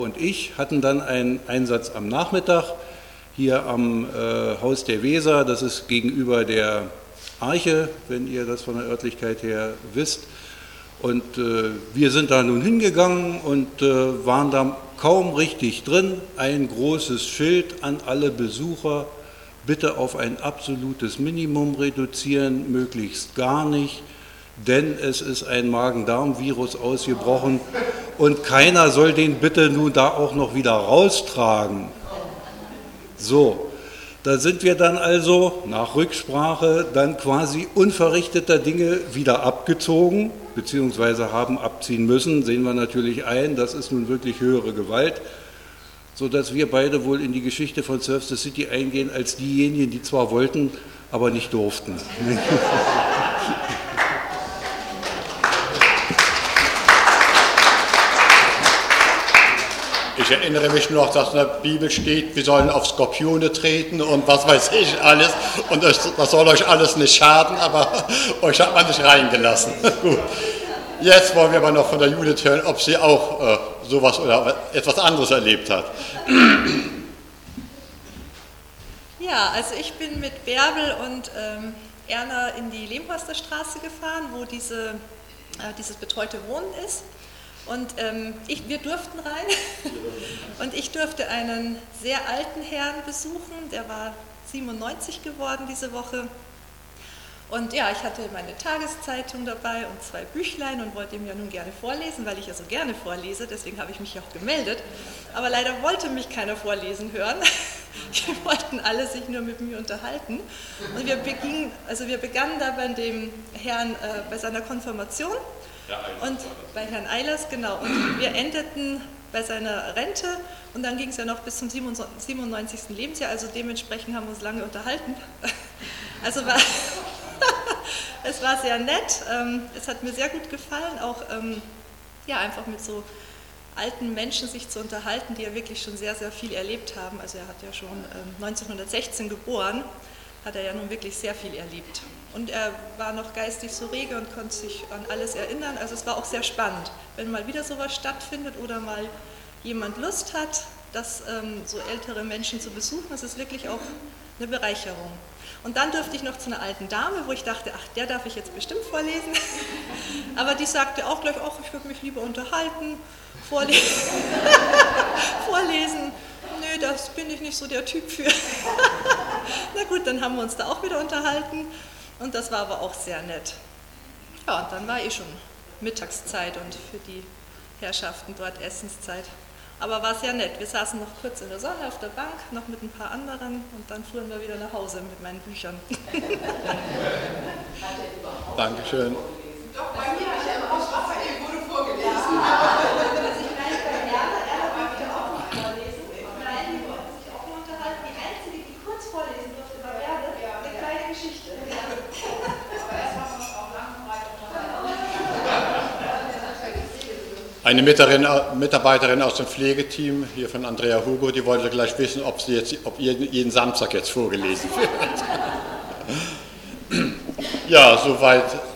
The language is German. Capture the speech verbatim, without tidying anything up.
und ich hatten dann einen Einsatz am Nachmittag hier am äh, Haus der Weser, das ist gegenüber der Arche, wenn ihr das von der Örtlichkeit her wisst. Und äh, wir sind da nun hingegangen und äh, waren da kaum richtig drin. Ein großes Schild an alle Besucher, bitte auf ein absolutes Minimum reduzieren, möglichst gar nicht, denn es ist ein Magen-Darm-Virus ausgebrochen und keiner soll den bitte nun da auch noch wieder raustragen. So, da sind wir dann also nach Rücksprache dann quasi unverrichteter Dinge wieder abgezogen, beziehungsweise haben abziehen müssen, sehen wir natürlich ein, das ist nun wirklich höhere Gewalt, sodass wir beide wohl in die Geschichte von Surf the City eingehen als diejenigen, die zwar wollten, aber nicht durften. Ich erinnere mich noch, dass in der Bibel steht, wir sollen auf Skorpione treten und was weiß ich alles. Und das soll euch alles nicht schaden, aber euch hat man nicht reingelassen. Gut. Jetzt wollen wir aber noch von der Judith hören, ob sie auch äh, sowas oder etwas anderes erlebt hat. Ja, also ich bin mit Bärbel und ähm, Erna in die Lehmhorster Straße gefahren, wo diese, äh, dieses betreute Wohnen ist. Und ähm, ich, wir durften rein und ich durfte einen sehr alten Herrn besuchen, der war siebenundneunzig geworden diese Woche. Und ja, ich hatte meine Tageszeitung dabei und zwei Büchlein und wollte ihm ja nun gerne vorlesen, weil ich ja so gerne vorlese, deswegen habe ich mich auch gemeldet. Aber leider wollte mich keiner vorlesen hören. Die wollten alle sich nur mit mir unterhalten. Und wir, begingen, also wir begannen da bei dem Herrn äh, bei seiner Konfirmation. Und bei Herrn Eilers, genau. Und wir endeten bei seiner Rente und dann ging es ja noch bis zum siebenundneunzigsten Lebensjahr, also dementsprechend haben wir uns lange unterhalten. Also war, es war sehr nett, es hat mir sehr gut gefallen, auch ja, einfach mit so alten Menschen sich zu unterhalten, die ja wirklich schon sehr, sehr viel erlebt haben. Also er hat ja schon neunzehnhundertsechzehn geboren, hat er ja nun wirklich sehr viel erlebt. Und er war noch geistig so rege und konnte sich an alles erinnern. Also es war auch sehr spannend, wenn mal wieder sowas stattfindet oder mal jemand Lust hat, das ähm, so ältere Menschen zu besuchen. Das ist wirklich auch eine Bereicherung. Und dann durfte ich noch zu einer alten Dame, wo ich dachte, ach, der darf ich jetzt bestimmt vorlesen. Aber die sagte auch gleich, ach, ich würde mich lieber unterhalten, vorlesen. vorlesen. Nö, das bin ich nicht so der Typ für. Na gut, dann haben wir uns da auch wieder unterhalten. Und das war aber auch sehr nett. Ja, und dann war eh schon Mittagszeit und für die Herrschaften dort Essenszeit. Aber war sehr nett. Wir saßen noch kurz in der Sonne auf der Bank, noch mit ein paar anderen und dann fuhren wir wieder nach Hause mit meinen Büchern. Dankeschön. Doch, bei mir habe ich ja immer aus Raphael wurde vorgelesen. Also ich meine, bei Erna, Erna war wieder auch nicht vorlesen. Nein, die wollten sich auch nur unterhalten. Die Einzige, die kurz vorlesen durfte, war Erna. Eine kleine Geschichte. Eine Mitarbeiterin aus dem Pflegeteam, hier von Andrea Hugo, die wollte gleich wissen, ob, sie jetzt, ob jeden Samstag jetzt vorgelesen wird. Ja, soweit